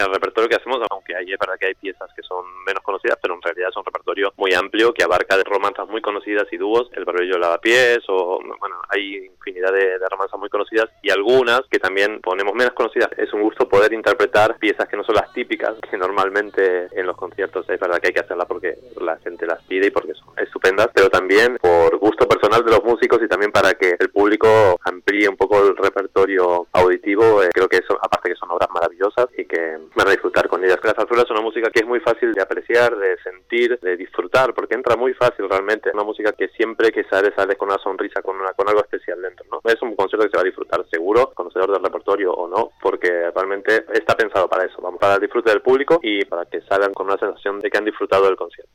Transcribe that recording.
El repertorio que hacemos, aunque es verdad que hay piezas que son menos conocidas, pero en realidad es un repertorio muy amplio que abarca de romanzas muy conocidas y dúos, El Barbero Lavapiés, o bueno, hay infinidad de romanzas muy conocidas y algunas que también ponemos menos conocidas. Es un gusto poder interpretar piezas que no son las típicas, que normalmente en los conciertos es verdad que hay que hacerlas porque la gente las pide y porque son estupendas, pero también por gusto personal de los músicos y también para que el público amplíe un poco el repertorio auditivo. Creo que eso, aparte que son obras maravillosas y que van a disfrutar con ellas. La zarzuela es una música que es muy fácil de apreciar, de sentir, de disfrutar, porque entra muy fácil realmente. Es una música que siempre que sales con una sonrisa, con algo especial dentro, ¿no? Es un concierto que se va a disfrutar seguro, conocedor del repertorio o no, porque realmente está pensado para eso, vamos, para el disfrute del público y para que salgan con una sensación de que han disfrutado del concierto.